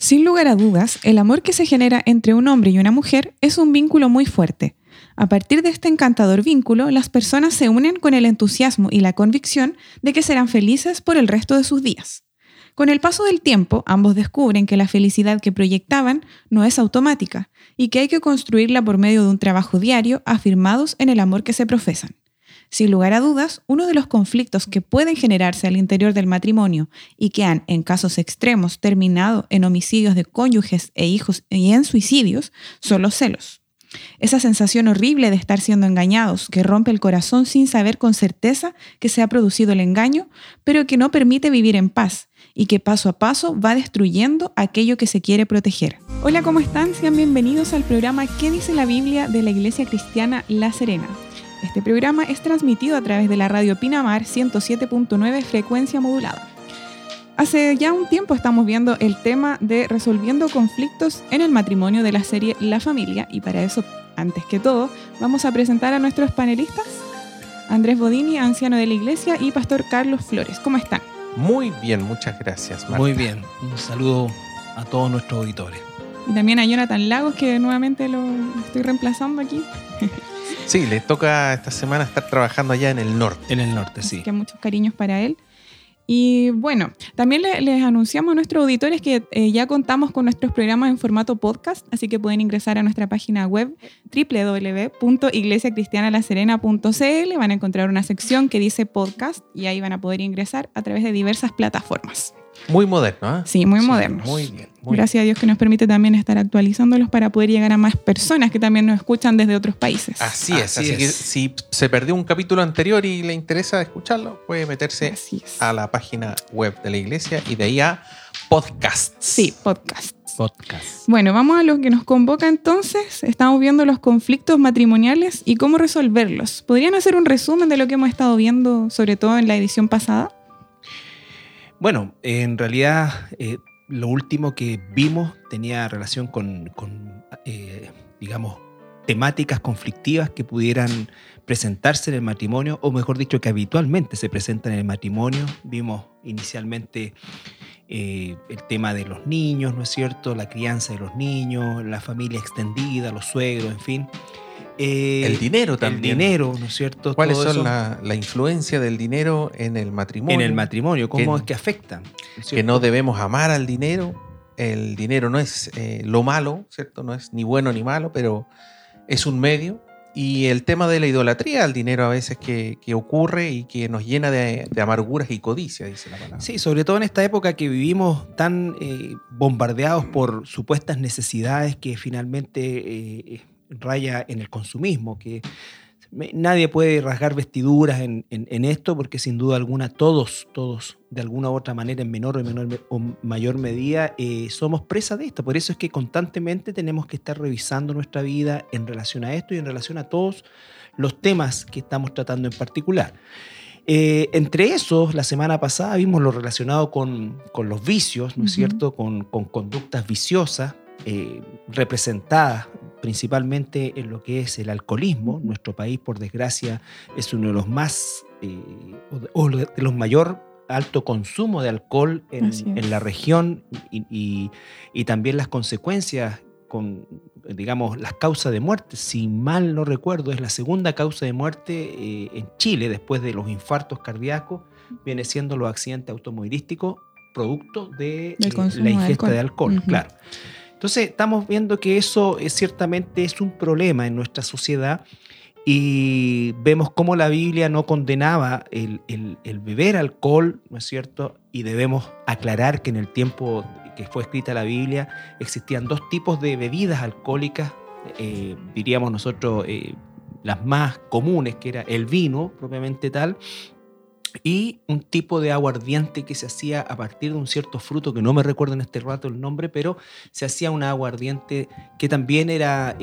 Sin lugar a dudas, el amor que se genera entre un hombre y una mujer es un vínculo muy fuerte. A partir de este encantador vínculo, las personas se unen con el entusiasmo y la convicción de que serán felices por el resto de sus días. Con el paso del tiempo, ambos descubren que la felicidad que proyectaban no es automática y que hay que construirla por medio de un trabajo diario afirmados en el amor que se profesan. Sin lugar a dudas, uno de los conflictos que pueden generarse al interior del matrimonio y que han, en casos extremos, terminado en homicidios de cónyuges e hijos y en suicidios, son los celos. Esa sensación horrible de estar siendo engañados, que rompe el corazón sin saber con certeza que se ha producido el engaño, pero que no permite vivir en paz y que paso a paso va destruyendo aquello que se quiere proteger. Hola, ¿cómo están? Sean bienvenidos al programa ¿Qué dice la Biblia? De la Iglesia Cristiana La Serena. Este programa es transmitido a través de la radio Pinamar 107.9 frecuencia modulada. Hace ya un tiempo estamos viendo el tema de resolviendo conflictos en el matrimonio de la serie La Familia, y para eso, antes que todo, vamos a presentar a nuestros panelistas, Andrés Bodini, anciano de la iglesia, y Pastor Carlos Flores. ¿Cómo están? Muy bien, muchas gracias, Marta. Muy bien, un saludo a todos nuestros auditores. Y también a Jonathan Lagos, que nuevamente lo estoy reemplazando aquí. Sí, le toca esta semana estar trabajando allá en el norte. En el norte, sí. Así que muchos cariños para él. Y bueno, también les anunciamos a nuestros auditores que ya contamos con nuestros programas en formato podcast, así que pueden ingresar a nuestra página web www.iglesiacristianalaserena.cl. Van a encontrar una sección que dice podcast y ahí van a poder ingresar a través de diversas plataformas. Muy moderno, ¿eh? Sí, muy modernos. Muy bien. Gracias a Dios que nos permite también estar actualizándolos para poder llegar a más personas que también nos escuchan desde otros países. Así es. Que si se perdió un capítulo anterior y le interesa escucharlo, puede meterse a la página web de la iglesia y de ahí a podcasts. Sí, podcasts. Bueno, vamos a lo que nos convoca entonces. Estamos viendo los conflictos matrimoniales y cómo resolverlos. ¿Podrían hacer un resumen de lo que hemos estado viendo, sobre todo en la edición pasada? Bueno, en realidad lo último que vimos tenía relación con digamos, temáticas conflictivas que pudieran presentarse en el matrimonio, o mejor dicho, que habitualmente se presentan en el matrimonio. Vimos inicialmente el tema de los niños, ¿no es cierto? La crianza de los niños, la familia extendida, los suegros, en fin. El dinero también. El dinero, ¿no es cierto? ¿Cuáles son la influencia del dinero en el matrimonio? En el matrimonio, ¿cómo es que afecta? Que no debemos amar al dinero. El dinero no es lo malo, ¿cierto? No es ni bueno ni malo, pero es un medio. Y el tema de la idolatría al dinero a veces que ocurre y que nos llena de amarguras y codicia, dice la palabra. Sí, sobre todo en esta época que vivimos tan bombardeados por supuestas necesidades que finalmente raya en el consumismo, que nadie puede rasgar vestiduras en esto, porque sin duda alguna todos de alguna u otra manera, en menor o mayor medida, somos presa de esto. Por eso es que constantemente tenemos que estar revisando nuestra vida en relación a esto y en relación a todos los temas que estamos tratando en particular. Entre esos, la semana pasada vimos lo relacionado con los vicios, ¿no es cierto? Con conductas viciosas, representadas principalmente en lo que es el alcoholismo. Nuestro país, por desgracia, es uno de los más o de los mayor alto consumo de alcohol en la región, y también las consecuencias con, digamos, las causas de muerte. Si mal no recuerdo, es la segunda causa de muerte en Chile, después de los infartos cardíacos, viene siendo los accidentes automovilísticos producto de la ingesta de alcohol. Claro. Entonces estamos viendo que eso ciertamente es un problema en nuestra sociedad, y vemos cómo la Biblia no condenaba el beber alcohol, ¿no es cierto? Y debemos aclarar que en el tiempo que fue escrita la Biblia existían dos tipos de bebidas alcohólicas, diríamos nosotros las más comunes, que era el vino propiamente tal, y un tipo de aguardiente que se hacía a partir de un cierto fruto que no me recuerdo en este rato el nombre, pero se hacía un aguardiente que también era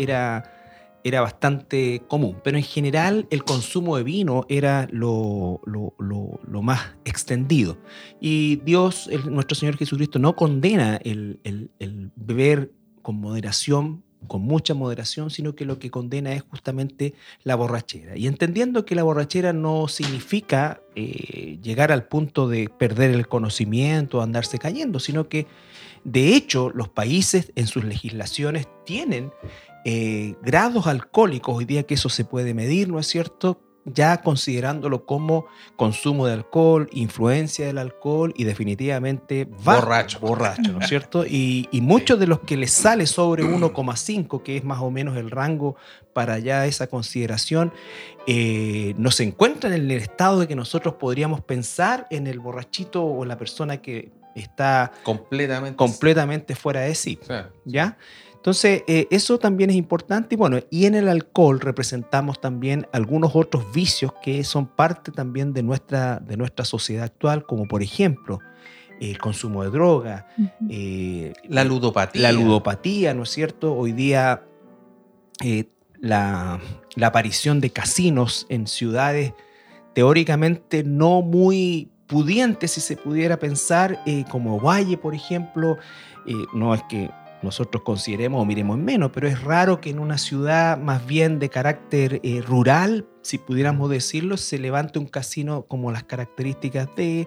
bastante común. Pero en general el consumo de vino era lo más extendido. Y Dios, nuestro Señor Jesucristo, no condena el beber con moderación, mucha moderación, sino que lo que condena es justamente la borrachera. Y entendiendo que la borrachera no significa llegar al punto de perder el conocimiento o andarse cayendo, sino que de hecho los países en sus legislaciones tienen grados alcohólicos, hoy día que eso se puede medir, ¿no es cierto?, ya considerándolo como consumo de alcohol, influencia del alcohol y definitivamente borracho, ¿no es cierto? Y muchos de los que les sale sobre 1,5, que es más o menos el rango para ya esa consideración, no se encuentran en el estado de que nosotros podríamos pensar en el borrachito o la persona que está completamente fuera de sí, ¿ya? Entonces, eso también es importante. Y bueno, y en el alcohol representamos también algunos otros vicios que son parte también de nuestra sociedad actual, como por ejemplo, el consumo de droga, la ludopatía. La ludopatía, ¿no es cierto? Hoy día, la aparición de casinos en ciudades teóricamente no muy pudientes, si se pudiera pensar, como Valle, por ejemplo. No es que nosotros consideremos o miremos en menos, pero es raro que en una ciudad más bien de carácter rural, si pudiéramos decirlo, se levante un casino como las características de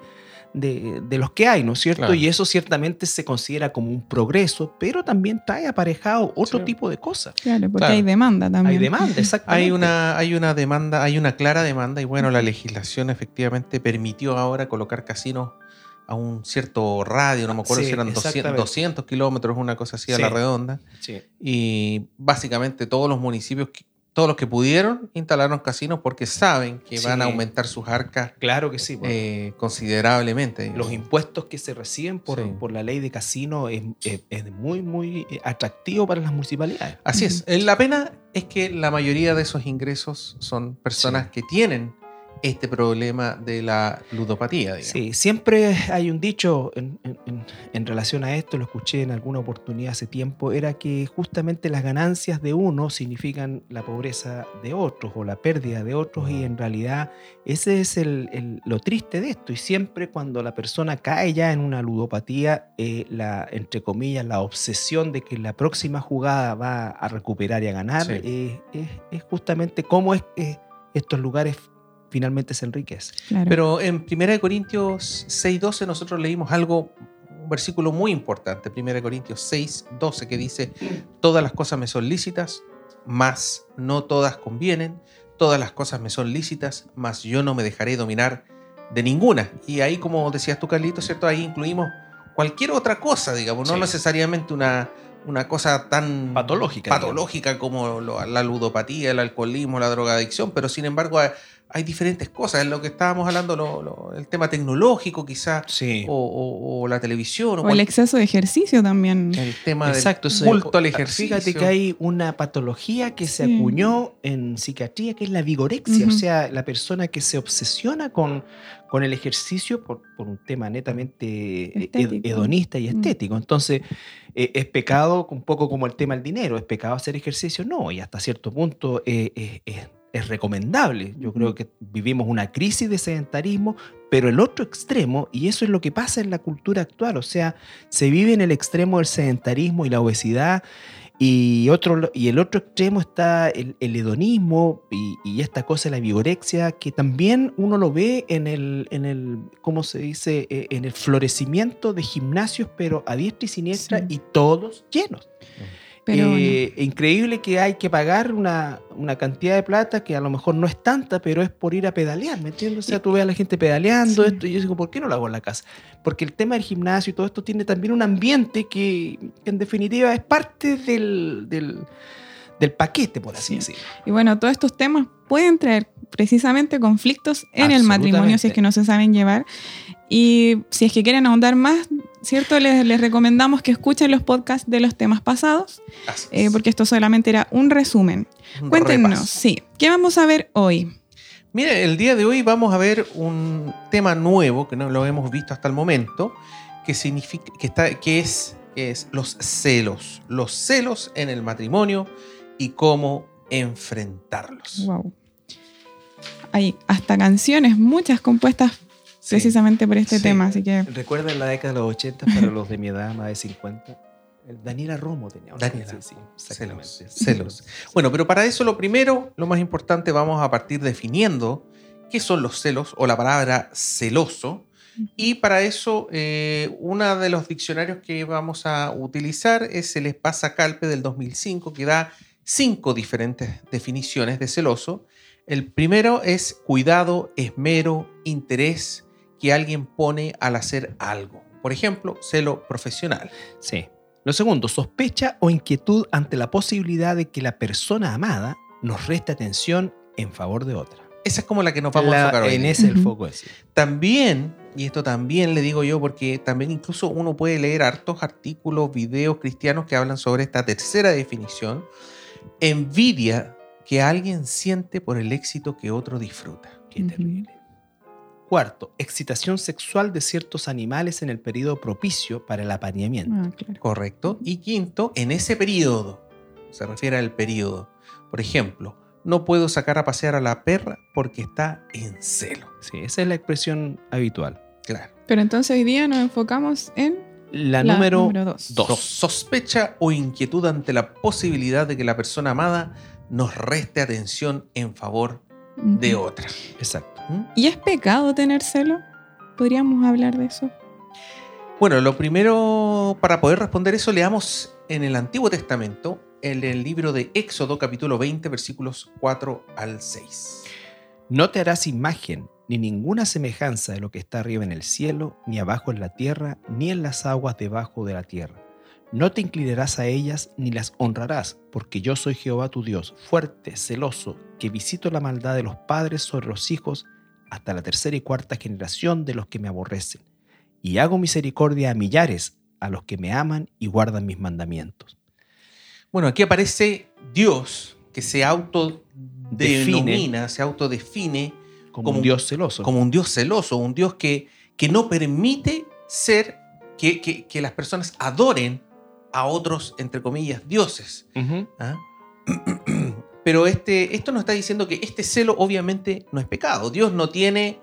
los que hay, ¿no es cierto? Claro. Y eso ciertamente se considera como un progreso, pero también trae aparejado otro tipo de cosas. Claro, porque hay demanda también. Hay demanda, exactamente. Hay una demanda, hay una clara demanda, y bueno, la legislación efectivamente permitió ahora colocar casinos a un cierto radio, no me acuerdo si eran 200 kilómetros, una cosa así a la redonda. Sí. Y básicamente todos los municipios, todos los que pudieron, instalaron casinos porque saben que van a aumentar sus arcas. Claro que sí. Bueno. Considerablemente. Los impuestos que se reciben por la ley de casino es muy, muy atractivo para las municipalidades. Así es. La pena es que la mayoría de esos ingresos son personas que tienen este problema de la ludopatía, digamos. Sí, siempre hay un dicho en relación a esto, lo escuché en alguna oportunidad hace tiempo, era que justamente las ganancias de uno significan la pobreza de otros o la pérdida de otros, y en realidad ese es lo triste de esto. Y siempre cuando la persona cae ya en una ludopatía, entre comillas, la obsesión de que la próxima jugada va a recuperar y a ganar, es justamente cómo es estos lugares finalmente se enriquece. Claro. Pero en 1 Corintios 6:12 nosotros leímos un versículo muy importante, 1 Corintios 6:12, que dice: todas las cosas me son lícitas, mas no todas convienen, todas las cosas me son lícitas, mas yo no me dejaré dominar de ninguna. Y ahí, como decías tú, Carlito, ¿cierto? Ahí incluimos cualquier otra cosa, digamos, no necesariamente una cosa tan patológica como la ludopatía, el alcoholismo, la drogadicción, pero sin embargo hay diferentes cosas. En lo que estábamos hablando, el tema tecnológico quizás, o la televisión. O el exceso de ejercicio también. El tema del culto al ejercicio. Fíjate que hay una patología que se acuñó en psiquiatría, que es la vigorexia, o sea, la persona que se obsesiona con el ejercicio por un tema netamente hedonista y estético. Entonces, ¿es pecado un poco como el tema del dinero? ¿Es pecado hacer ejercicio? No, y hasta cierto punto es recomendable. Yo creo que vivimos una crisis de sedentarismo, pero el otro extremo, y eso es lo que pasa en la cultura actual, o sea, se vive en el extremo del sedentarismo y la obesidad, y el otro extremo está el hedonismo y esta cosa, la vigorexia, que también uno lo ve en el ¿cómo se dice? En el florecimiento de gimnasios, pero a diestra y siniestra, y todos llenos. Pero increíble que hay que pagar una cantidad de plata que a lo mejor no es tanta, pero es por ir a pedalear, ¿me entiendes? O sea, tú ves a la gente pedaleando esto, y yo digo, ¿por qué no lo hago en la casa? Porque el tema del gimnasio y todo esto tiene también un ambiente que en definitiva es parte del paquete, por así decirlo. Y bueno, todos estos temas pueden traer precisamente conflictos en el matrimonio si es que no se saben llevar. Y si es que quieren ahondar más, ¿cierto? Les recomendamos que escuchen los podcasts de los temas pasados, porque esto solamente era un resumen. Cuéntenos, ¿qué vamos a ver hoy? Mire, el día de hoy vamos a ver un tema nuevo que no lo hemos visto hasta el momento, que es los celos en el matrimonio y cómo enfrentarlos. Wow. Hay hasta canciones, muchas compuestas precisamente por este tema, así que... ¿Recuerdan la década de los 80 para los de mi edad, más de 50? Daniela Romo tenía. Daniela, sí, exactamente. Celos. Bueno, pero para eso lo primero, lo más importante, vamos a partir definiendo qué son los celos o la palabra celoso. Y para eso, uno de los diccionarios que vamos a utilizar es el Espasa-Calpe del 2005, que da 5 diferentes definiciones de celoso. El primero es cuidado, esmero, interés que alguien pone al hacer algo. Por ejemplo, celo profesional. Sí. Lo segundo, sospecha o inquietud ante la posibilidad de que la persona amada nos reste atención en favor de otra. Esa es como la que nos vamos a enfocar hoy. En ese es el foco. También, y esto también le digo yo, porque también incluso uno puede leer hartos artículos, videos cristianos que hablan sobre esta tercera definición, envidia que alguien siente por el éxito que otro disfruta. Qué terrible. Cuarto, excitación sexual de ciertos animales en el periodo propicio para el apareamiento. Claro. Correcto. Y quinto, en ese periodo, se refiere al periodo. Por ejemplo, no puedo sacar a pasear a la perra porque está en celo. Sí, esa es la expresión habitual. Claro. Pero entonces hoy día nos enfocamos en La número 2. Sospecha o inquietud ante la posibilidad de que la persona amada nos reste atención en favor de otra. Exacto. ¿Y es pecado tener celo? ¿Podríamos hablar de eso? Bueno, lo primero, para poder responder eso, leamos en el Antiguo Testamento, en el libro de Éxodo, capítulo 20, versículos 4 al 6. No te harás imagen ni ninguna semejanza de lo que está arriba en el cielo, ni abajo en la tierra, ni en las aguas debajo de la tierra. No te inclinarás a ellas ni las honrarás, porque yo soy Jehová tu Dios, fuerte, celoso, que visito la maldad de los padres sobre los hijos hasta la tercera y cuarta generación de los que me aborrecen, y hago misericordia a millares, a los que me aman y guardan mis mandamientos. Bueno, aquí aparece Dios, que se autodenomina, se autodefine como un Dios celoso. Como un Dios celoso, un Dios que no permite ser que las personas adoren a otros, entre comillas, dioses. ¿Ah? Pero esto nos está diciendo que este celo obviamente no es pecado. Dios no tiene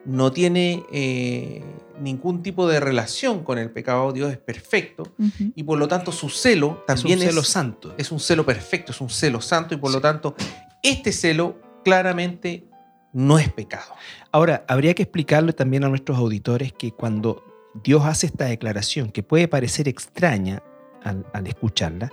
ningún tipo de relación con el pecado. Dios es perfecto y por lo tanto su celo también es un celo santo. Es un celo perfecto, es un celo santo y por lo tanto este celo claramente no es pecado. Ahora, habría que explicarle también a nuestros auditores que cuando Dios hace esta declaración, que puede parecer extraña al escucharla,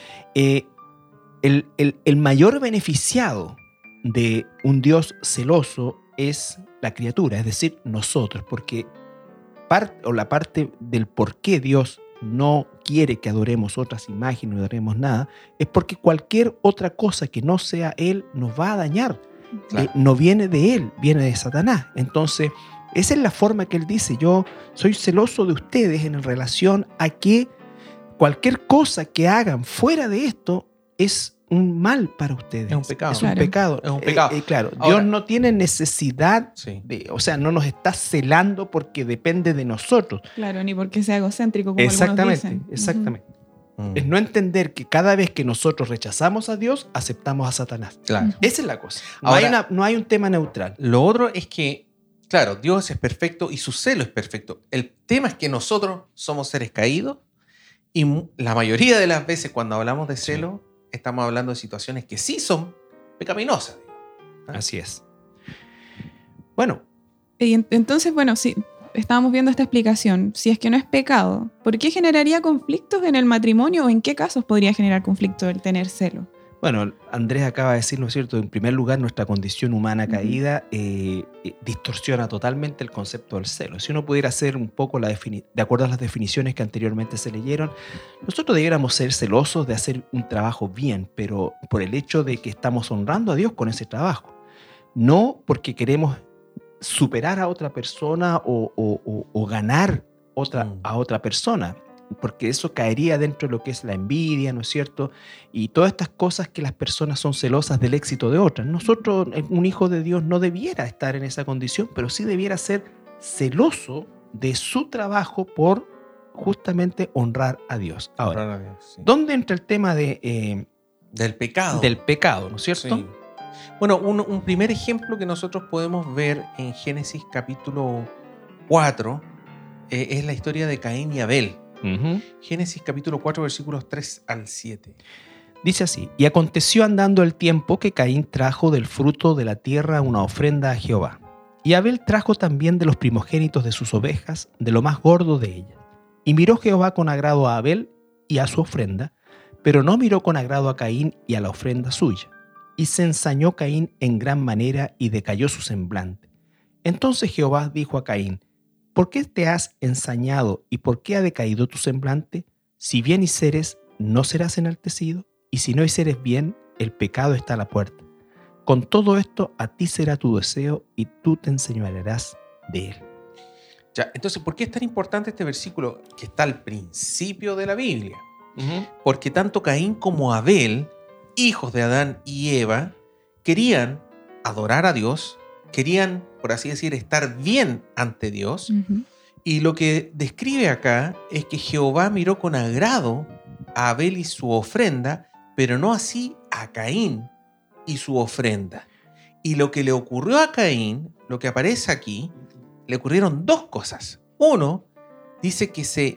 el mayor beneficiado de un Dios celoso es la criatura, es decir, nosotros, porque la parte del por qué Dios no quiere que adoremos otras imágenes, no adoremos nada, es porque cualquier otra cosa que no sea Él nos va a dañar. Claro. No viene de Él, viene de Satanás. Entonces, esa es la forma que Él dice, yo soy celoso de ustedes en relación a que cualquier cosa que hagan fuera de esto es un mal para ustedes. Es un pecado. Es un pecado. Es un pecado. Claro, ahora, Dios no tiene necesidad, sí. o sea, no nos está celando porque depende de nosotros. Claro, ni porque sea egocéntrico como exactamente, algunos dicen. Exactamente. Es no entender que cada vez que nosotros rechazamos a Dios, aceptamos a Satanás. Claro. Esa es la cosa. Ahora, no hay un tema neutral. Lo otro es que, claro, Dios es perfecto y su celo es perfecto. El tema es que nosotros somos seres caídos y la mayoría de las veces cuando hablamos de celo, estamos hablando de situaciones que sí son pecaminosas. Así es. Bueno. Y entonces, bueno, sí, estábamos viendo esta explicación. Si es que no es pecado, ¿por qué generaría conflictos en el matrimonio o en qué casos podría generar conflicto el tener celo? Bueno, Andrés acaba de decir, ¿no es cierto? En primer lugar, nuestra condición humana caída distorsiona totalmente el concepto del celo. Si uno pudiera hacer un poco de acuerdo a las definiciones que anteriormente se leyeron, nosotros debiéramos ser celosos de hacer un trabajo bien, pero por el hecho de que estamos honrando a Dios con ese trabajo. No porque queremos superar a otra persona o ganar a otra persona, porque eso caería dentro de lo que es la envidia, ¿no es cierto? Y todas estas cosas que las personas son celosas del éxito de otras. Nosotros, un hijo de Dios no debiera estar en esa condición, pero sí debiera ser celoso de su trabajo por justamente honrar a Dios. Ahora, honrar a Dios, sí. ¿Dónde entra el tema del pecado? Del pecado, ¿no es cierto? Sí. Bueno, un primer ejemplo que nosotros podemos ver en Génesis capítulo 4 es la historia de Caín y Abel. Génesis capítulo 4, versículos 3 al 7. Dice así: y aconteció andando el tiempo que Caín trajo del fruto de la tierra una ofrenda a Jehová. Y Abel trajo también de los primogénitos de sus ovejas, de lo más gordo de ellas. Y miró Jehová con agrado a Abel y a su ofrenda, pero no miró con agrado a Caín y a la ofrenda suya. Y se ensañó Caín en gran manera y decayó su semblante. Entonces Jehová dijo a Caín: ¿por qué te has ensañado y por qué ha decaído tu semblante? Si bien hicieres, ¿no serás enaltecido? Y si no hicieres bien, el pecado está a la puerta. Con todo esto, a ti será tu deseo y tú te enseñorearás de él. Ya, entonces, ¿por qué es tan importante este versículo que está al principio de la Biblia? Porque tanto Caín como Abel, hijos de Adán y Eva, querían adorar a Dios, querían, por así decir, estar bien ante Dios. Y lo que describe acá es que Jehová miró con agrado a Abel y su ofrenda, pero no así a Caín y su ofrenda. Y lo que le ocurrió a Caín, lo que aparece aquí, le ocurrieron dos cosas. Uno, dice que se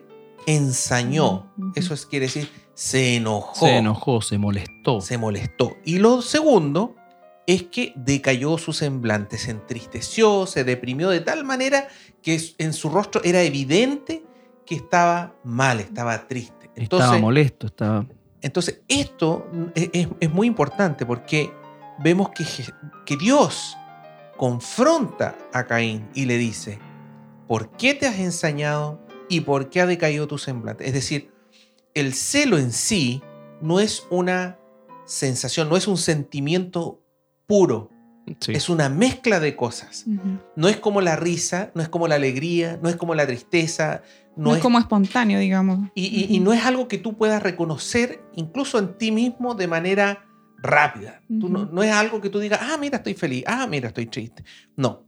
ensañó. Eso quiere decir, se enojó. Se enojó, se molestó. Se molestó. Y lo segundo es que decayó su semblante, se entristeció, se deprimió de tal manera que en su rostro era evidente que estaba mal, estaba triste. Entonces, estaba molesto, estaba... Entonces, esto es muy importante porque vemos que Dios confronta a Caín y le dice: ¿por qué te has ensañado y por qué ha decaído tu semblante? Es decir, el celo en sí no es una sensación, no es un sentimiento puro. Sí. Es una mezcla de cosas. No es como la risa, no es como la alegría, no es como la tristeza. No es como espontáneo, digamos. Y no es algo que tú puedas reconocer incluso en ti mismo de manera rápida. Tú no es algo que tú digas: mira, estoy feliz, mira, estoy triste. No.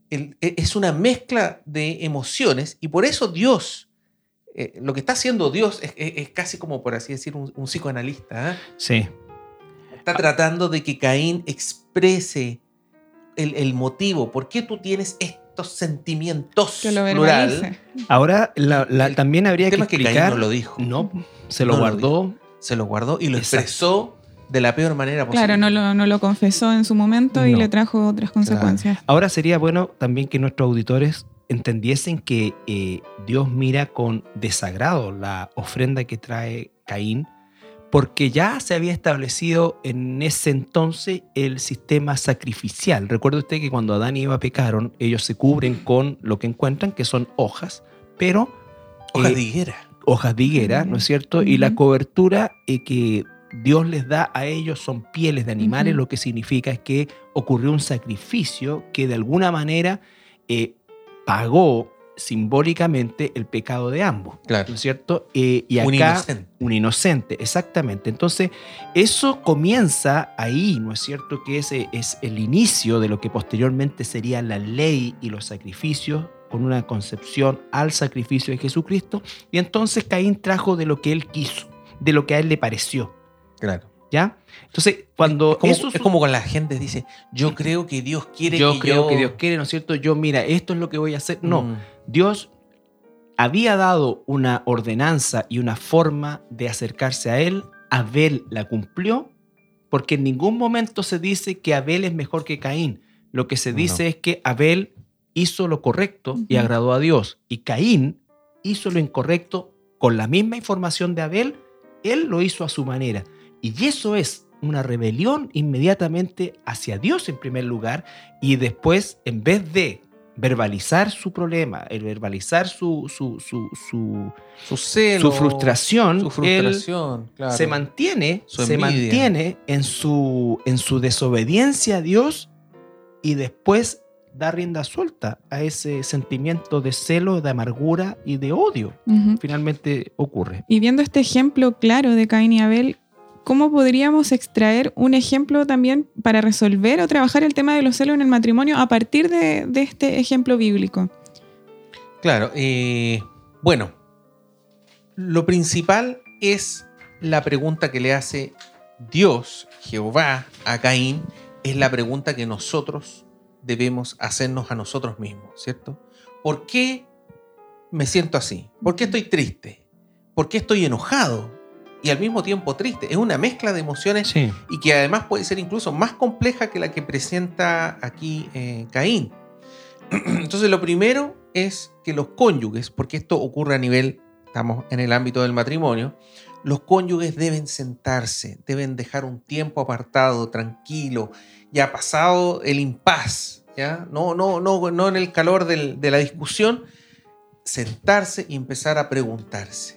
Es una mezcla de emociones y por eso Dios, lo que está haciendo Dios es casi como, por así decir, un psicoanalista. Sí. Está tratando de que Caín exprese el motivo, por qué tú tienes estos sentimientos, que lo plural. verbalice. Ahora, también habría que explicar... que Caín no lo dijo. No, se lo guardó. Se lo guardó y lo Exacto. expresó de la peor manera posible. Claro, no lo confesó en su momento y le trajo otras consecuencias. Claro. Ahora sería bueno también que nuestros auditores entendiesen que Dios mira con desagrado la ofrenda que trae Caín, porque ya se había establecido en ese entonces el sistema sacrificial. Recuerde usted que cuando Adán y Eva pecaron, ellos se cubren con lo que encuentran, que son hojas, pero... Hojas de higuera. Hojas de higuera, ¿no es cierto? Y la cobertura que Dios les da a ellos son pieles de animales, lo que significa es que ocurrió un sacrificio que de alguna manera pagó simbólicamente el pecado de ambos, claro. ¿no es cierto? Y acá, un inocente, exactamente. Entonces, eso comienza ahí, ¿no es cierto? Que ese es el inicio de lo que posteriormente sería la ley y los sacrificios, con una concepción al sacrificio de Jesucristo. Y entonces Caín trajo de lo que él quiso, de lo que a él le pareció. Claro. ¿Ya? Entonces, cuando es como con la gente dice: yo creo que Dios quiere yo creo que Dios quiere, ¿no es cierto? Yo, mira, esto es lo que voy a hacer. No, Dios había dado una ordenanza y una forma de acercarse a él. Abel la cumplió, porque en ningún momento se dice que Abel es mejor que Caín. Lo que se dice es que Abel hizo lo correcto y agradó a Dios, y Caín hizo lo incorrecto con la misma información de Abel. Él lo hizo a su manera. Y eso es una rebelión inmediatamente hacia Dios en primer lugar, y después, en vez de verbalizar su problema, el verbalizar su celo, su frustración, él claro. se mantiene en su desobediencia a Dios, y después da rienda suelta a ese sentimiento de celo, de amargura y de odio. Finalmente ocurre. Y viendo este ejemplo claro de Caín y Abel, ¿cómo podríamos extraer un ejemplo también para resolver o trabajar el tema de los celos en el matrimonio a partir de este ejemplo bíblico? Claro, bueno, lo principal es la pregunta que le hace Dios, Jehová, a Caín, es la pregunta que nosotros debemos hacernos a nosotros mismos, ¿cierto? ¿Por qué me siento así? ¿Por qué estoy triste? ¿por qué estoy enojado? Y al mismo tiempo triste. Es una mezcla de emociones Sí. y que además puede ser incluso más compleja que la que presenta aquí Caín. Entonces lo primero es que los cónyuges, porque esto ocurre a nivel, estamos en el ámbito del matrimonio, los cónyuges deben sentarse, deben dejar un tiempo apartado, tranquilo, ya pasado el impas, ¿ya? No en el calor de la discusión, sentarse y empezar a preguntarse,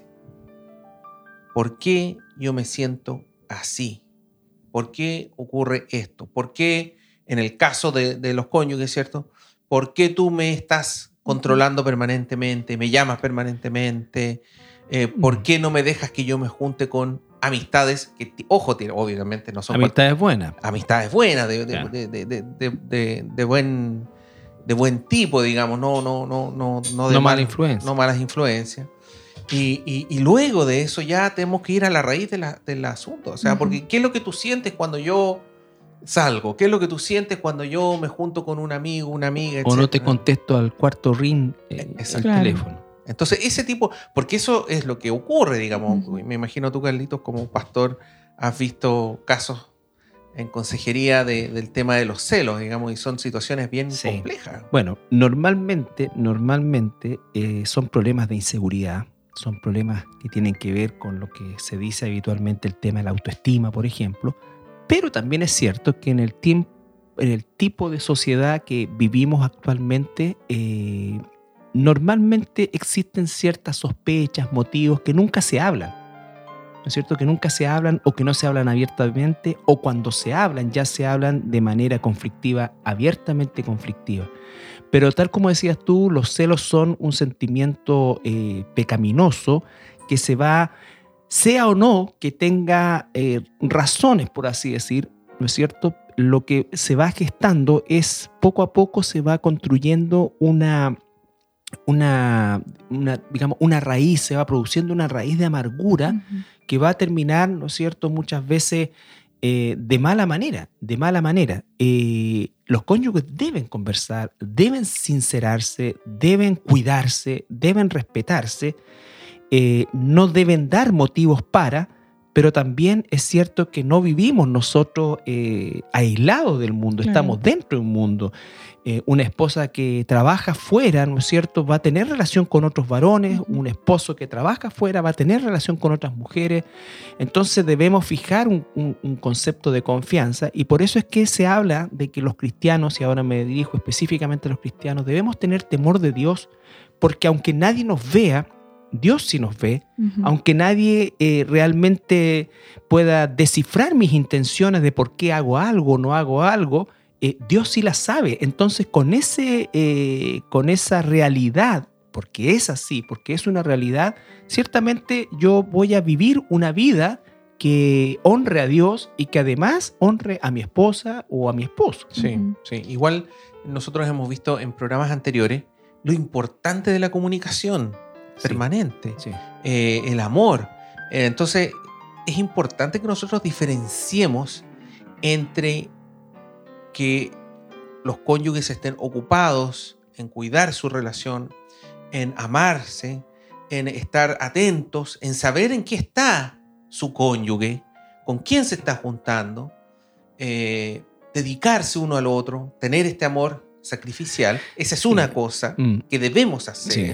¿por qué yo me siento así? ¿Por qué ocurre esto? ¿Por qué, en el caso de los cónyuges, ¿cierto? ¿Por qué tú me estás controlando permanentemente? ¿Me llamas permanentemente? ¿Por qué no me dejas que yo me junte con amistades que, ojo, obviamente no son Amistades buenas. amistades buenas, Claro. de buen tipo, digamos, no de mala influencia. no malas influencias. Y luego de eso ya tenemos que ir a la raíz del asunto. O sea, porque ¿qué es lo que tú sientes cuando yo salgo? ¿Qué es lo que tú sientes cuando yo me junto con un amigo, una amiga, O no te etcétera? contesto al cuarto ring Exacto. el Claro. teléfono. Entonces, ese tipo, porque eso es lo que ocurre, digamos. Ujú. Me imagino tú, Carlitos, como pastor, has visto casos en consejería del tema de los celos, digamos, y son situaciones bien Sí. complejas. Bueno, normalmente son problemas de inseguridad, son problemas que tienen que ver con lo que se dice habitualmente el tema de la autoestima, por ejemplo, pero también es cierto que en el tipo de sociedad que vivimos actualmente, normalmente existen ciertas sospechas, motivos que nunca se hablan. ¿No es cierto? Que nunca se hablan o que no se hablan abiertamente, o cuando se hablan, ya se hablan de manera conflictiva, abiertamente conflictiva. Pero tal como decías tú, los celos son un sentimiento pecaminoso que se va, sea o no que tenga razones, por así decir, ¿no es cierto? Lo que se va gestando es, poco a poco se va construyendo digamos, una raíz, se va produciendo una raíz de amargura Ujú. que va a terminar, ¿no es cierto?, muchas veces de mala manera, de mala manera. Los cónyuges deben conversar, deben sincerarse, deben cuidarse, deben respetarse, no deben dar motivos para, pero también es cierto que no vivimos nosotros aislados del mundo, Claro. estamos dentro de un mundo. Una esposa que trabaja fuera, ¿no es cierto?, va a tener relación con otros varones, Ujú. un esposo que trabaja fuera va a tener relación con otras mujeres. Entonces debemos fijar un concepto de confianza, y por eso es que se habla de que los cristianos, y ahora me dirijo específicamente a los cristianos, debemos tener temor de Dios, porque aunque nadie nos vea, Dios sí nos ve. Ujú. Aunque nadie realmente pueda descifrar mis intenciones de por qué hago algo o no hago algo, Dios sí las sabe. Entonces, con esa realidad, porque es así, porque es una realidad, ciertamente yo voy a vivir una vida que honre a Dios y que además honre a mi esposa o a mi esposo. Sí, Ujú. sí. Igual nosotros hemos visto en programas anteriores lo importante de la comunicación permanente, Sí. el amor. Entonces, es importante que nosotros diferenciemos entre que los cónyuges estén ocupados en cuidar su relación, en amarse, en estar atentos, en saber en qué está su cónyuge, con quién se está juntando, dedicarse uno al otro, tener este amor sacrificial. Esa es una cosa que debemos hacer. Sí.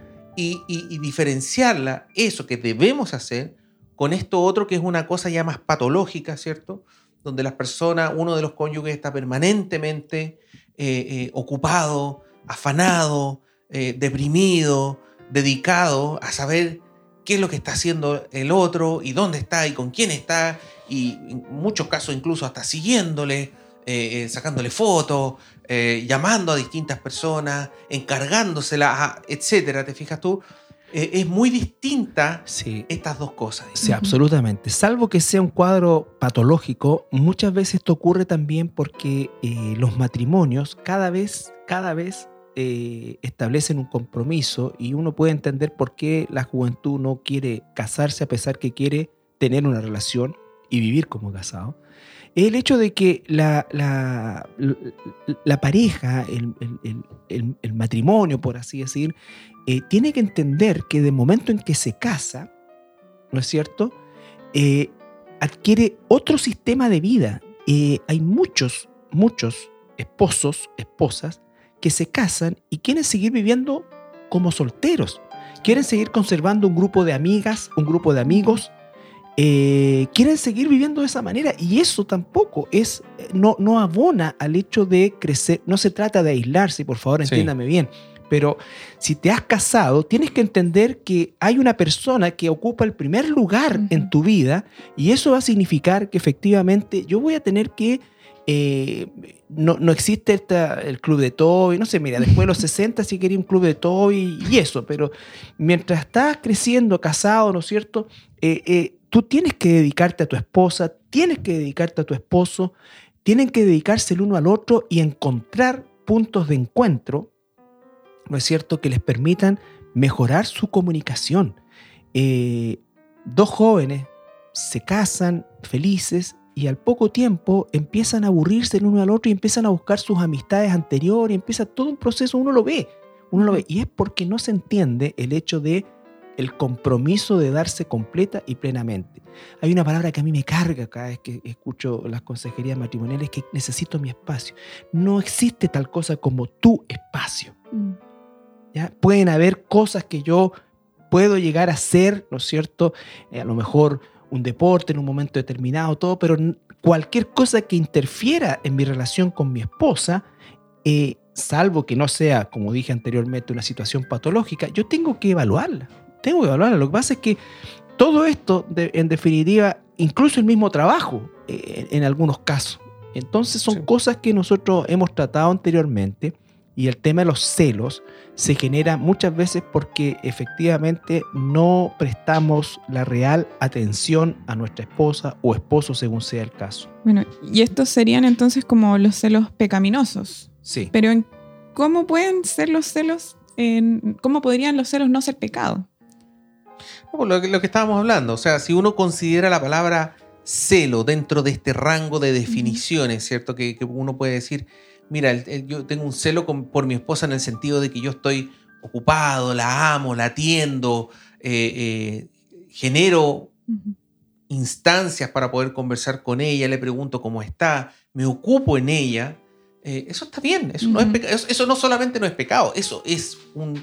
Y diferenciarla, eso que debemos hacer, con esto otro que es una cosa ya más patológica, ¿cierto? Donde las personas, uno de los cónyuges está permanentemente ocupado, afanado, deprimido, dedicado a saber qué es lo que está haciendo el otro y dónde está y con quién está, y en muchos casos incluso hasta siguiéndole, sacándole fotos, llamando a distintas personas, encargándoselas, etcétera. ¿Te fijas tú? Es muy distinta Sí. estas dos cosas. Sí, absolutamente. Salvo que sea un cuadro patológico, muchas veces esto ocurre también porque los matrimonios cada vez establecen un compromiso, y uno puede entender por qué la juventud no quiere casarse a pesar que quiere tener una relación y vivir como casado. Es el hecho de que la pareja, el matrimonio, por así decir, tiene que entender que de momento en que se casa, ¿no es cierto?, adquiere otro sistema de vida. Hay muchos esposos, esposas, que se casan y quieren seguir viviendo como solteros. Quieren seguir conservando un grupo de amigas, un grupo de amigos. Quieren seguir viviendo de esa manera, y eso tampoco es, no abona al hecho de crecer. No se trata de aislarse, por favor, entiéndame bien, pero si te has casado, tienes que entender que hay una persona que ocupa el primer lugar en tu vida, y eso va a significar que efectivamente yo voy a tener que no existe el club de Toby, no sé, mira, después de los 60 sí quería un club de Toby y eso, pero mientras estás creciendo, casado, ¿no es cierto?, tú tienes que dedicarte a tu esposa, tienes que dedicarte a tu esposo, tienen que dedicarse el uno al otro y encontrar puntos de encuentro, ¿no es cierto?, que les permitan mejorar su comunicación. Dos jóvenes se casan felices y al poco tiempo empiezan a aburrirse el uno al otro y empiezan a buscar sus amistades anteriores, y empieza todo un proceso, uno lo ve, y es porque no se entiende el hecho de el compromiso de darse completa y plenamente. Hay una palabra que a mí me carga cada vez que escucho las consejerías matrimoniales, que necesito mi espacio. No existe tal cosa como tu espacio. ¿Ya? Pueden haber cosas que yo puedo llegar a hacer, ¿no es cierto?, a lo mejor un deporte en un momento determinado, todo, pero cualquier cosa que interfiera en mi relación con mi esposa, salvo que no sea, como dije anteriormente, una situación patológica, yo tengo que evaluarla. Lo que pasa es que todo esto, en definitiva, incluso el mismo trabajo, en algunos casos. Entonces son cosas que nosotros hemos tratado anteriormente, y el tema de los celos se genera muchas veces porque efectivamente no prestamos la real atención a nuestra esposa o esposo, según sea el caso. Bueno, y estos serían entonces como los celos pecaminosos. Sí. Pero ¿cómo pueden ser los celos? ¿Cómo podrían los celos no ser pecado? Lo que estábamos hablando, o sea, si uno considera la palabra celo dentro de este rango de definiciones, ¿cierto? Que uno puede decir, mira, yo tengo un celo por mi esposa en el sentido de que yo estoy ocupado, la amo, la atiendo, genero instancias para poder conversar con ella, le pregunto cómo está, me ocupo en ella. Eso está bien, eso no es eso no solamente no es pecado, eso es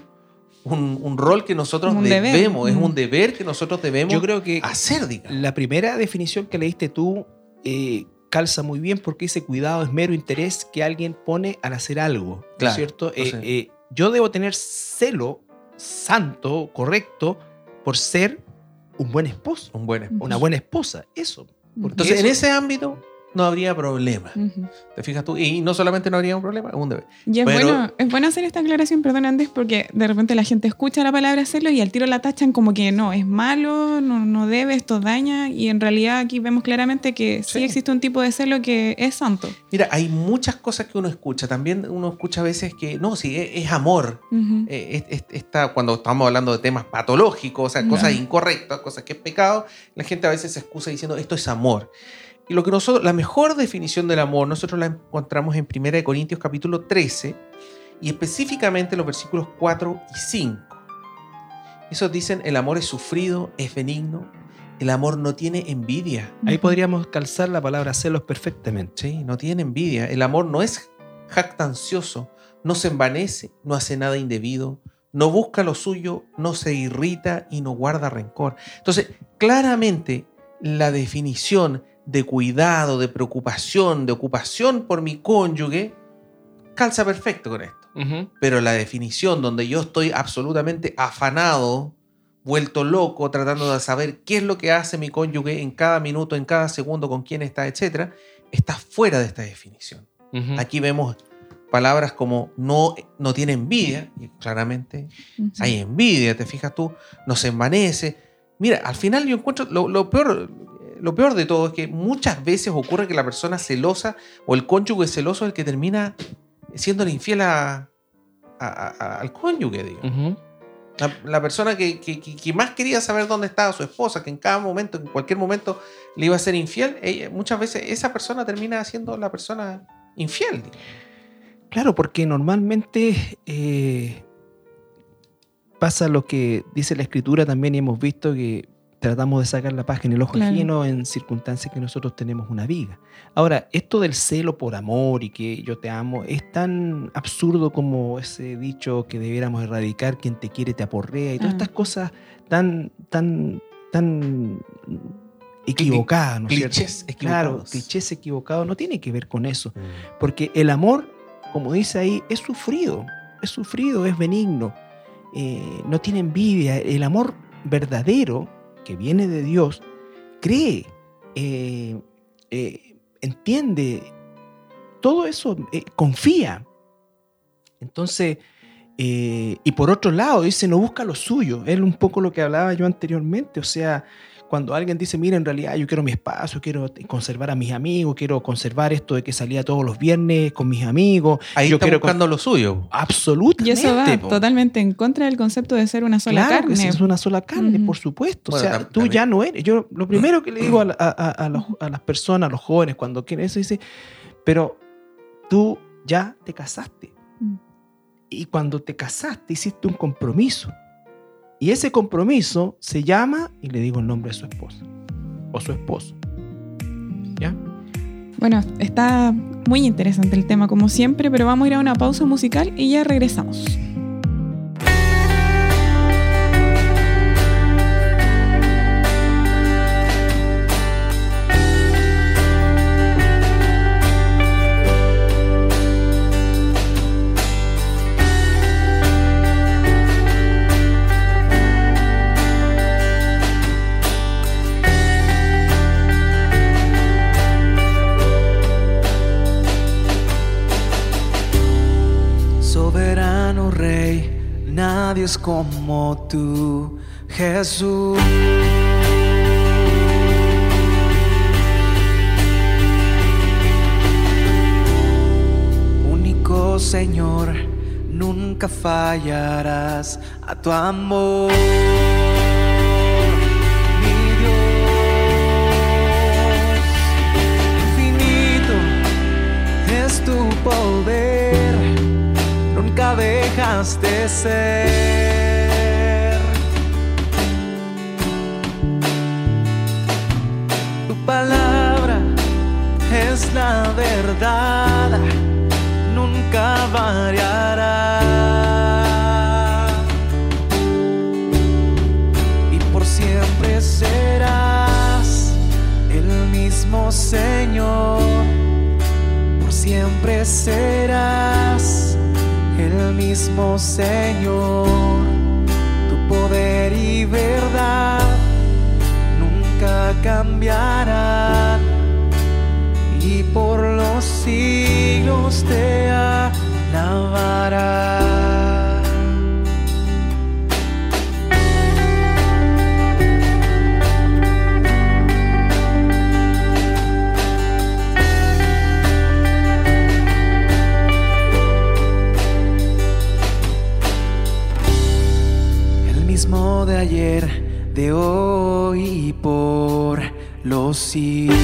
un rol que nosotros debemos, es un deber que nosotros debemos, yo creo que hacer, digamos. La primera definición que leíste tú calza muy bien, porque ese cuidado es mero interés que alguien pone al hacer algo, ¿no es cierto? Yo debo tener celo santo, correcto, por ser un buen esposo, una buena esposa, eso. Entonces, en ese ámbito no habría problema. ¿Te fijas tú? Y no solamente no habría un problema, es un deber. Y es bueno hacer esta aclaración, perdón, Andrés, porque de repente la gente escucha la palabra celo y al tiro la tachan como que no, es malo, no debe, esto daña, y en realidad aquí vemos claramente que sí existe un tipo de celo que es santo. Mira, hay muchas cosas que uno escucha. También uno escucha a veces que no, sí, es amor. Cuando estamos hablando de temas patológicos, o sea, cosas incorrectas, cosas que es pecado, la gente a veces se excusa diciendo esto es amor. Y la mejor definición del amor, nosotros la encontramos en 1 Corintios capítulo 13, y específicamente en los versículos 4 y 5. Esos dicen, el amor es sufrido, es benigno, el amor no tiene envidia. Ahí podríamos calzar la palabra celos perfectamente. Sí, no tiene envidia. El amor no es jactancioso, no se envanece, no hace nada indebido, no busca lo suyo, no se irrita y no guarda rencor. Entonces, claramente la definición de cuidado, de preocupación, de ocupación por mi cónyuge, calza perfecto con esto. Pero la definición donde yo estoy absolutamente afanado, vuelto loco, tratando de saber qué es lo que hace mi cónyuge en cada minuto, en cada segundo, con quién está, etc., está fuera de esta definición. Aquí vemos palabras como no tiene envidia, y claramente hay envidia, te fijas tú, no se envanece. Mira, al final yo encuentro lo peor de todo es que muchas veces ocurre que la persona celosa o el cónyuge celoso es el que termina siendo infiel al cónyuge, digo. La persona que más quería saber dónde estaba su esposa, que en cada momento, en cualquier momento le iba a ser infiel, muchas veces esa persona termina siendo la persona infiel, digo. Claro, porque normalmente pasa lo que dice la Escritura también, y hemos visto que tratamos de sacar la paja en el ojo ajeno en circunstancias que nosotros tenemos una viga. Ahora, esto del celo por amor y que yo te amo es tan absurdo como ese dicho que debiéramos erradicar: quien te quiere te aporrea, y todas estas cosas tan equivocadas, ¿no es cierto? Clichés equivocados. Claro, clichés equivocados. No tiene que ver con eso, porque el amor, como dice ahí, es sufrido, es benigno, no tiene envidia. El amor verdadero que viene de Dios cree, entiende, todo eso, confía. Entonces, y por otro lado, dice, no busca lo suyo. Es un poco lo que hablaba yo anteriormente. O sea, cuando alguien dice, mira, en realidad yo quiero mi espacio, quiero conservar a mis amigos, quiero conservar esto de que salía todos los viernes con mis amigos. Ahí yo está quiero buscando lo suyo. Absolutamente. Y eso va totalmente en contra del concepto de ser una sola carne. Que es una sola carne, por supuesto. Bueno, o sea, tú ya no eres. Yo lo primero que le digo a las personas, a los jóvenes, cuando quieren eso, dice, pero tú ya te casaste. Y cuando te casaste, hiciste un compromiso. Y ese compromiso se llama, y le digo el nombre de su esposa o su esposo. ¿Ya? Bueno, está muy interesante el tema como siempre, pero vamos a ir a una pausa musical y ya regresamos. Nadie es como tú, Jesús. Único Señor, nunca fallarás a tu amor. Mi Dios, infinito es tu poder. Nunca dejas de ser. Tu palabra es la verdad, nunca variará. Y por siempre serás el mismo Señor. Por siempre serás el mismo Señor. Tu poder y verdad nunca cambiarán, y por los siglos te alabarán. Mismo de ayer, de hoy y por los siglos.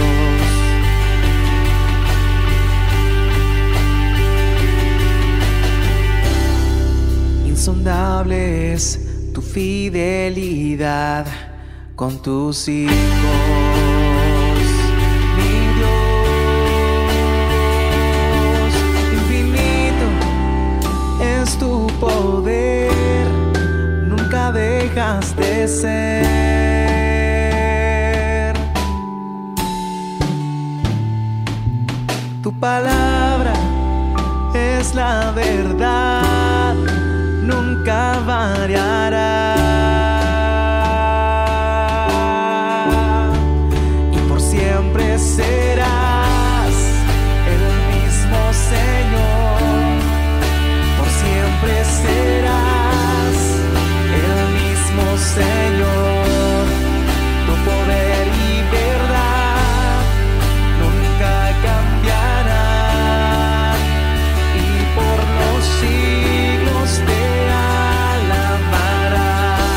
Insondable es tu fidelidad con tus hijos. Mi Dios, infinito es tu poder. Nunca dejas de ser. Tu palabra es la verdad, nunca variará. Y por siempre serás el mismo Señor. Por siempre serás Señor, tu poder y verdad nunca cambiarán, y por los siglos te alabarán.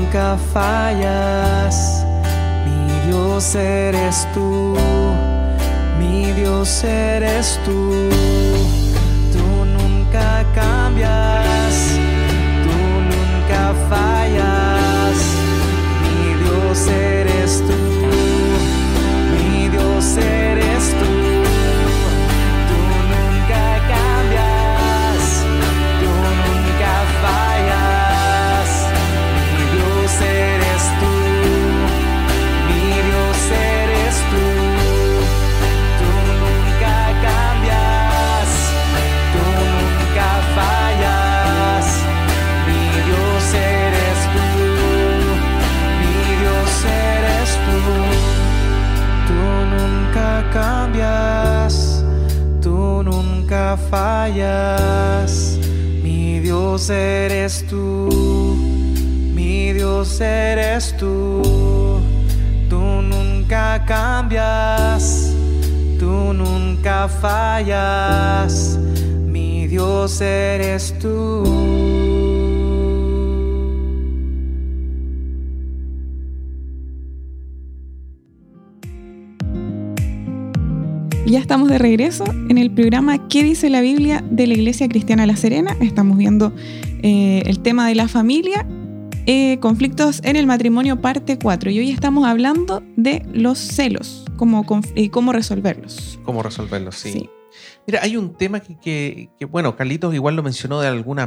nunca fallas. Mi Dios eres tú, mi Dios eres tú. Tú nunca cambias, tú nunca fallas. Mi Dios eres tú, mi Dios eres tú. Tú nunca cambias, tú nunca fallas. Mi Dios eres tú, mi Dios eres tú. Tú nunca cambias, tú nunca fallas. Mi Dios eres tú, mi Dios eres tú. Tú nunca cambias, tú nunca fallas. Mi Dios eres tú, mi Dios eres tú. Tú nunca cambias, tú nunca fallas. Mi Dios eres tú. Ya estamos de regreso en el programa ¿Qué dice la Biblia? De la Iglesia Cristiana La Serena. Estamos viendo el tema de la familia, conflictos en el matrimonio parte 4. Y hoy estamos hablando de los celos y cómo resolverlos. ¿Cómo resolverlo? Sí. Sí. Mira, hay un tema que bueno, Carlitos igual lo mencionó de alguna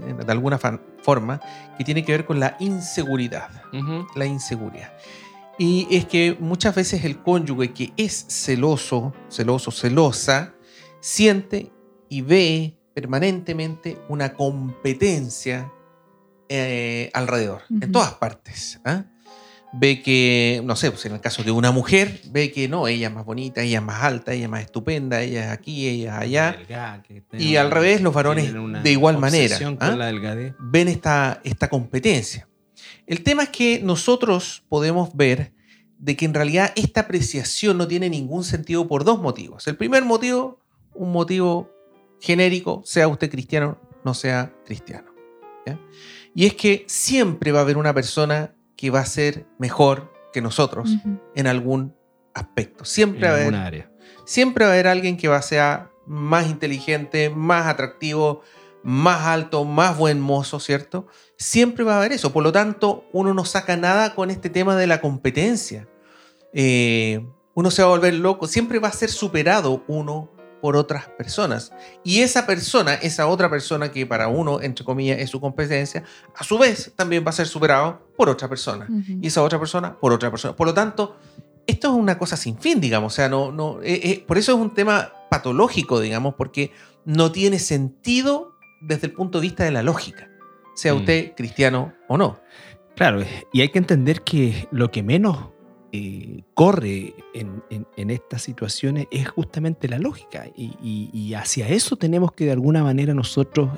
forma, que tiene que ver con la inseguridad. La inseguridad. Y es que muchas veces el cónyuge que es celoso, celosa, siente y ve permanentemente una competencia alrededor, en todas partes. Ve que, no sé, pues en el caso de una mujer, ve que no, ella es más bonita, ella es más alta, ella es más estupenda, ella es aquí, ella es allá. Y al revés, los varones de igual manera con la delgadez. ven esta competencia. El tema es que nosotros podemos ver de que en realidad esta apreciación no tiene ningún sentido por dos motivos. El primer motivo, un motivo genérico, sea usted cristiano, no sea cristiano. ¿Ya? Y es que siempre va a haber una persona que va a ser mejor que nosotros en algún aspecto. Siempre va a haber alguien que va a ser más inteligente, más atractivo, más alto, más buen mozo, ¿cierto? Siempre va a haber eso. Por lo tanto, uno no saca nada con este tema de la competencia. Uno se va a volver loco. Siempre va a ser superado uno por otras personas. Y esa persona, esa otra persona que para uno, entre comillas, es su competencia, a su vez también va a ser superado por otra persona. Y esa otra persona por otra persona. Por lo tanto, esto es una cosa sin fin, digamos. O sea, por eso es un tema patológico, digamos, porque no tiene sentido desde el punto de vista de la lógica, sea usted cristiano o no. Claro, y hay que entender que lo que menos corre en estas situaciones es justamente la lógica, y hacia eso tenemos que de alguna manera nosotros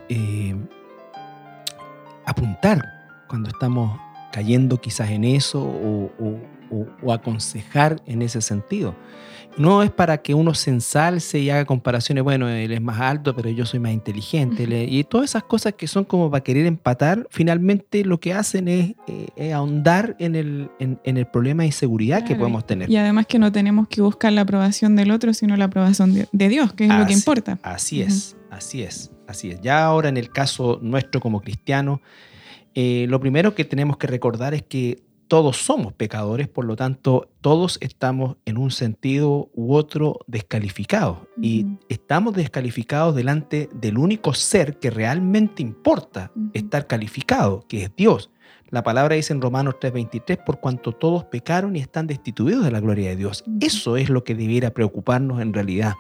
apuntar cuando estamos cayendo quizás en eso o aconsejar en ese sentido. No es para que uno se ensalce y haga comparaciones, bueno, él es más alto, pero yo soy más inteligente. Y todas esas cosas que son como para querer empatar, finalmente lo que hacen es ahondar en el problema de inseguridad que podemos tener. Y además que no tenemos que buscar la aprobación del otro, sino la aprobación de Dios, que es lo que importa. Así es. Ya ahora en el caso nuestro como cristianos, lo primero que tenemos que recordar es que todos somos pecadores, por lo tanto, todos estamos en un sentido u otro descalificados. Y estamos descalificados delante del único ser que realmente importa estar calificado, que es Dios. La palabra dice en Romanos 3:23, por cuanto todos pecaron y están destituidos de la gloria de Dios. Eso es lo que debiera preocuparnos en realidad.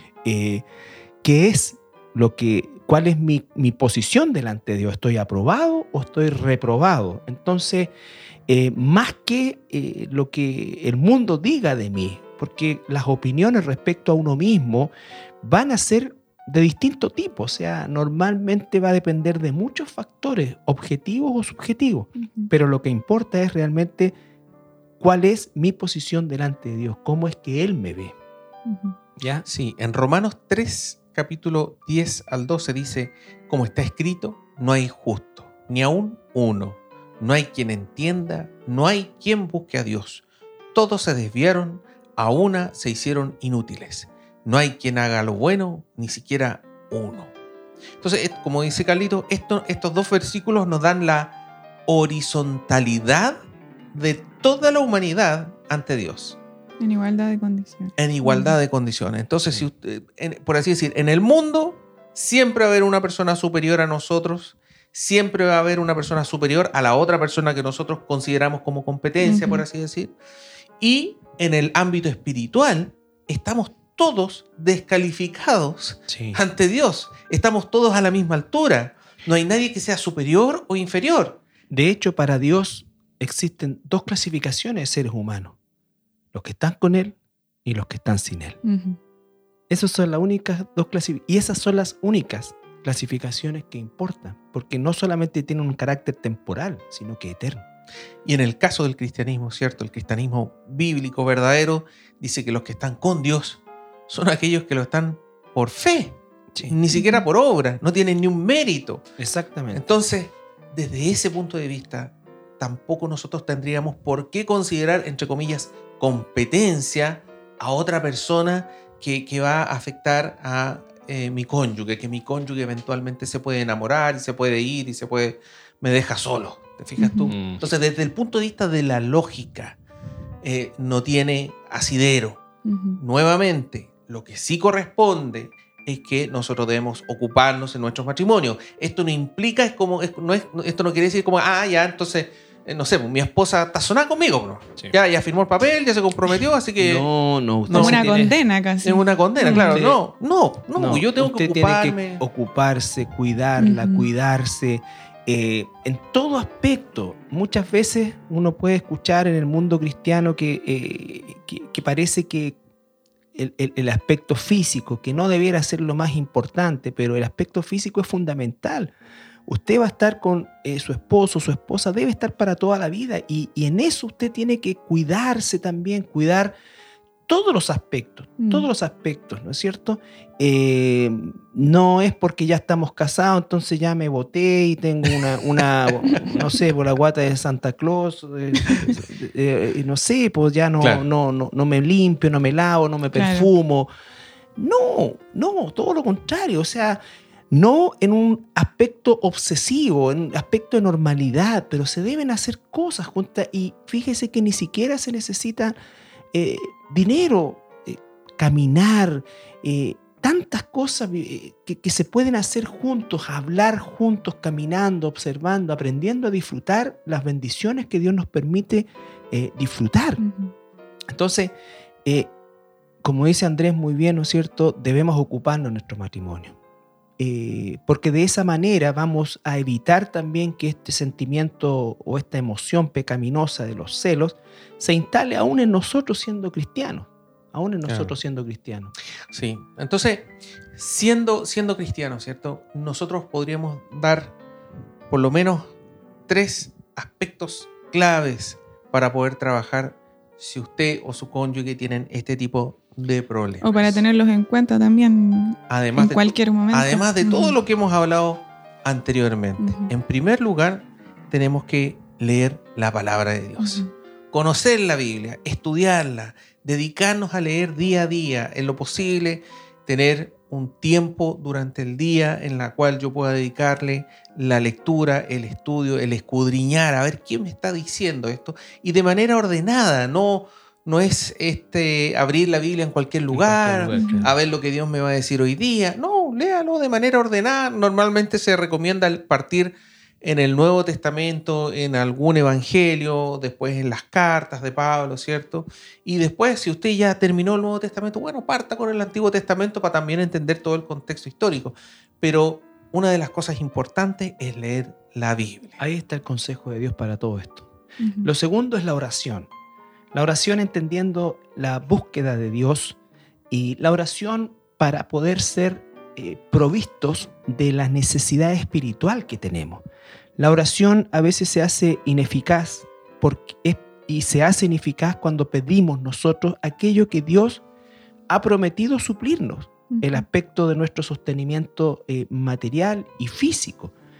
¿Cuál es mi posición delante de Dios? ¿Estoy aprobado o estoy reprobado? Entonces, más que lo que el mundo diga de mí, porque las opiniones respecto a uno mismo van a ser de distinto tipo, o sea, normalmente va a depender de muchos factores, objetivos o subjetivos, pero lo que importa es realmente cuál es mi posición delante de Dios, cómo es que Él me ve. ¿Ya? Sí, en Romanos 3, capítulo 10 al 12 dice, como está escrito, no hay justo, ni aún uno. No hay quien entienda, no hay quien busque a Dios. Todos se desviaron, a una se hicieron inútiles. No hay quien haga lo bueno, ni siquiera uno. Entonces, como dice Carlito, estos dos versículos nos dan la horizontalidad de toda la humanidad ante Dios. En igualdad de condiciones. En igualdad de condiciones. Entonces, si usted, por así decir, en el mundo siempre va a haber una persona superior a nosotros, siempre va a haber una persona superior a la otra persona que nosotros consideramos como competencia, por así decir. Y en el ámbito espiritual estamos todos descalificados ante Dios. Estamos todos a la misma altura. No hay nadie que sea superior o inferior. De hecho, para Dios existen dos clasificaciones de seres humanos. Los que están con Él y los que están sin Él. Esas son las únicas dos clasificaciones. Y esas son las únicas clasificaciones que importan. Porque no solamente tienen un carácter temporal, sino que eterno. Y en el caso del cristianismo, ¿cierto? El cristianismo bíblico verdadero dice que los que están con Dios son aquellos que lo están por fe, ni siquiera por obra, no tienen ni un mérito. Exactamente. Entonces, desde ese punto de vista, tampoco nosotros tendríamos por qué considerar, entre comillas, competencia a otra persona que va a afectar a mi cónyuge, que mi cónyuge eventualmente se puede enamorar y se puede ir y me deja solo. ¿Te fijas tú? Entonces, desde el punto de vista de la lógica, no tiene asidero. Nuevamente, lo que sí corresponde es que nosotros debemos ocuparnos en nuestros matrimonios. Esto no implica, esto no quiere decir como, ya, entonces, no sé, mi esposa está sonada conmigo, ¿no? Sí. Ya firmó el papel, ya se comprometió, así que... No. Como una condena casi. Es una condena, claro. No, yo tengo que ocuparme. Tiene que ocuparse, cuidarla, cuidarse. En todo aspecto. Muchas veces uno puede escuchar en el mundo cristiano que parece que el aspecto físico, que no debiera ser lo más importante, pero el aspecto físico es fundamental. Usted va a estar con su esposo, su esposa debe estar para toda la vida y en eso usted tiene que cuidarse también, cuidar todos los aspectos, ¿no es cierto? No es porque ya estamos casados, entonces ya me boté y tengo una no sé, por la guata de Santa Claus, no sé, pues ya no me limpio, no me lavo, no me perfumo. No, todo lo contrario, o sea, no en un aspecto obsesivo, en un aspecto de normalidad, pero se deben hacer cosas juntas y fíjese que ni siquiera se necesita dinero, caminar, tantas cosas que se pueden hacer juntos, hablar juntos, caminando, observando, aprendiendo a disfrutar las bendiciones que Dios nos permite disfrutar. Entonces, como dice Andrés muy bien, ¿no es cierto?, debemos ocuparnos de nuestro matrimonio. Porque de esa manera vamos a evitar también que este sentimiento o esta emoción pecaminosa de los celos se instale aún en nosotros siendo cristianos. Sí, entonces, siendo cristianos, ¿cierto? Nosotros podríamos dar por lo menos 3 aspectos claves para poder trabajar si usted o su cónyuge tienen este tipo de problemas. O para tenerlos en cuenta también en cualquier momento. Además de todo lo que hemos hablado anteriormente. En primer lugar, tenemos que leer la palabra de Dios. Conocer la Biblia, estudiarla, dedicarnos a leer día a día, en lo posible, tener un tiempo durante el día en la cual yo pueda dedicarle la lectura, el estudio, el escudriñar, a ver quién me está diciendo esto, y de manera ordenada, no es abrir la Biblia en cualquier lugar, a ver lo que Dios me va a decir hoy día. No, léalo de manera ordenada. Normalmente se recomienda partir en el Nuevo Testamento, en algún evangelio, después en las cartas de Pablo, ¿cierto? Y después, si usted ya terminó el Nuevo Testamento, bueno, parta con el Antiguo Testamento para también entender todo el contexto histórico. Pero una de las cosas importantes es leer la Biblia. Ahí está el consejo de Dios para todo esto. Lo segundo es la oración. La oración entendiendo la búsqueda de Dios y la oración para poder ser provistos de la necesidad espiritual que tenemos. La oración a veces se hace ineficaz y se hace ineficaz cuando pedimos nosotros aquello que Dios ha prometido suplirnos, el aspecto de nuestro sostenimiento material y físico.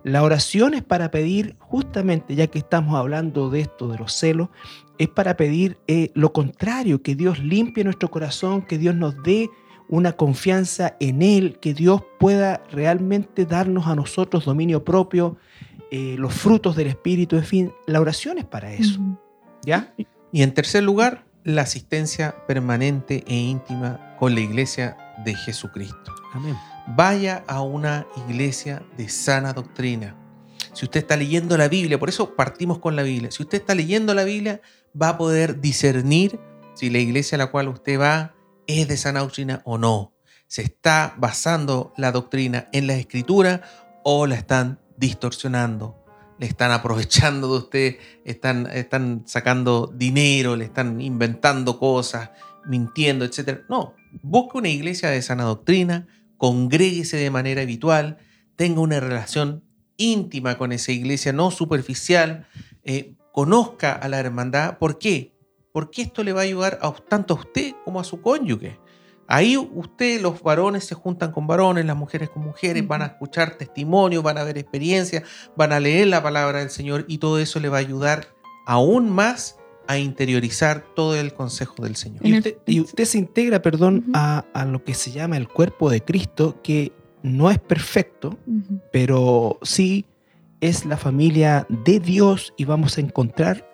La oración es para pedir, justamente ya que estamos hablando de esto, de los celos, es para pedir lo contrario, que Dios limpie nuestro corazón, que Dios nos dé una confianza en Él, que Dios pueda realmente darnos a nosotros dominio propio, los frutos del Espíritu, en fin, la oración es para eso. ¿Ya? Y en tercer lugar, la asistencia permanente e íntima con la iglesia de Jesucristo. Amén. Vaya a una iglesia de sana doctrina. Si usted está leyendo la Biblia, por eso partimos con la Biblia, si usted está leyendo la Biblia, va a poder discernir si la iglesia a la cual usted va es de sana doctrina o no. ¿Se está basando la doctrina en la Escritura o la están distorsionando? Le están aprovechando de usted, están sacando dinero, le están inventando cosas, mintiendo, etc. No, busque una iglesia de sana doctrina, congréguese de manera habitual, tenga una relación íntima con esa iglesia, no superficial, conozca a la hermandad. ¿Por qué? Porque esto le va a ayudar tanto a usted como a su cónyuge. Ahí los varones se juntan con varones, las mujeres con mujeres, van a escuchar testimonios, van a ver experiencias, van a leer la palabra del Señor y todo eso le va a ayudar aún más a interiorizar todo el consejo del Señor. Y usted se integra, a lo que se llama el cuerpo de Cristo, que no es perfecto, pero sí es la familia de Dios y vamos a encontrar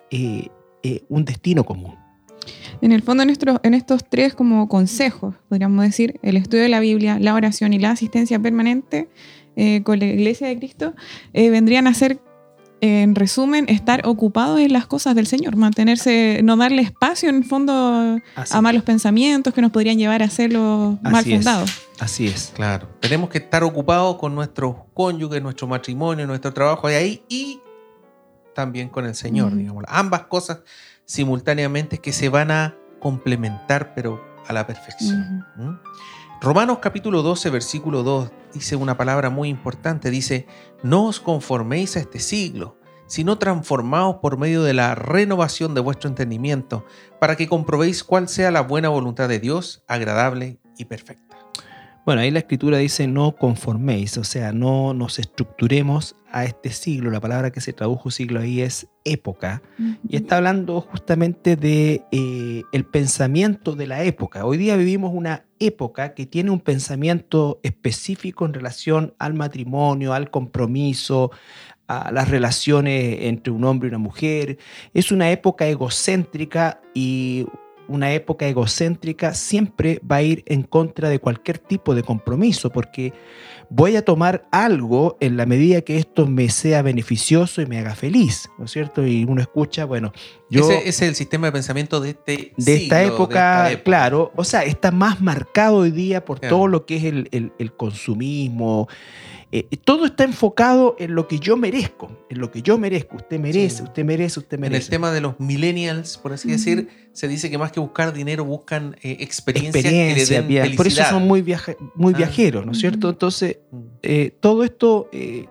un destino común. En el fondo, en estos tres como consejos, podríamos decir, el estudio de la Biblia, la oración y la asistencia permanente con la Iglesia de Cristo, vendrían a ser, en resumen, estar ocupados en las cosas del Señor, mantenerse, no darle espacio en el fondo a malos pensamientos que nos podrían llevar a hacerlos mal fundados. Así es. Claro, tenemos que estar ocupados con nuestros cónyuges, nuestro matrimonio, nuestro trabajo de ahí y también con el Señor, digamos. Ambas cosas simultáneamente que se van a complementar, pero a la perfección. Romanos capítulo 12, versículo 2, dice una palabra muy importante. Dice, no os conforméis a este siglo, sino transformaos por medio de la renovación de vuestro entendimiento, para que comprobéis cuál sea la buena voluntad de Dios, agradable y perfecta. Bueno, ahí la Escritura dice no conforméis, o sea, no nos estructuremos a este siglo. La palabra que se tradujo siglo ahí es época, y está hablando justamente de el pensamiento de la época. Hoy día vivimos una época que tiene un pensamiento específico en relación al matrimonio, al compromiso, a las relaciones entre un hombre y una mujer. Es una época egocéntrica y una época egocéntrica siempre va a ir en contra de cualquier tipo de compromiso, porque voy a tomar algo en la medida que esto me sea beneficioso y me haga feliz, ¿no es cierto? Y uno escucha, bueno, ese es el sistema de pensamiento de esta época, claro, o sea, está más marcado hoy día por todo lo que es el consumismo. Todo está enfocado en lo que yo merezco, Usted merece, usted merece. En el tema de los millennials, por así decir, se dice que más que buscar dinero, buscan experiencias que le den felicidad. Por eso son muy viajeros, ¿no es cierto? Entonces, todo esto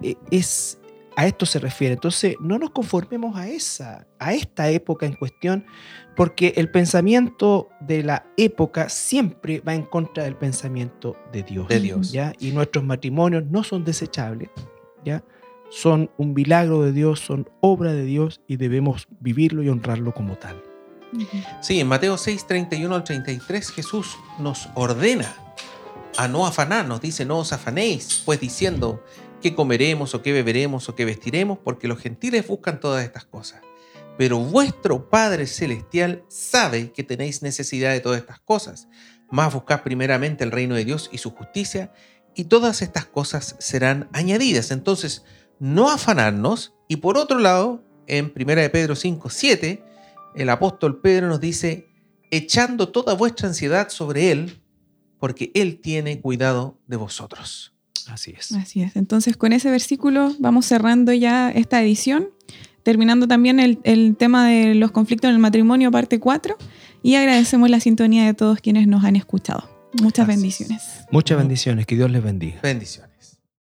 a esto se refiere. Entonces, no nos conformemos a esta época en cuestión, porque el pensamiento de la época siempre va en contra del pensamiento de Dios. ¿Ya? Y nuestros matrimonios no son desechables, ¿ya? Son un milagro de Dios, son obra de Dios y debemos vivirlo y honrarlo como tal. Sí, en Mateo 6, 31 al 33, Jesús nos ordena a no afanarnos. Dice, no os afanéis, pues diciendo qué comeremos o qué beberemos o qué vestiremos, porque los gentiles buscan todas estas cosas. Pero vuestro Padre Celestial sabe que tenéis necesidad de todas estas cosas. Mas buscad primeramente el reino de Dios y su justicia, y todas estas cosas serán añadidas. Entonces, no afanarnos. Y por otro lado, en 1 de Pedro 5, 7, el apóstol Pedro nos dice, echando toda vuestra ansiedad sobre Él, porque Él tiene cuidado de vosotros. Así es. Así es. Entonces, con ese versículo vamos cerrando ya esta edición, terminando también el tema de los conflictos en el matrimonio, parte 4, y agradecemos la sintonía de todos quienes nos han escuchado. Muchas bendiciones. Muchas bendiciones, que Dios les bendiga. Bendiciones.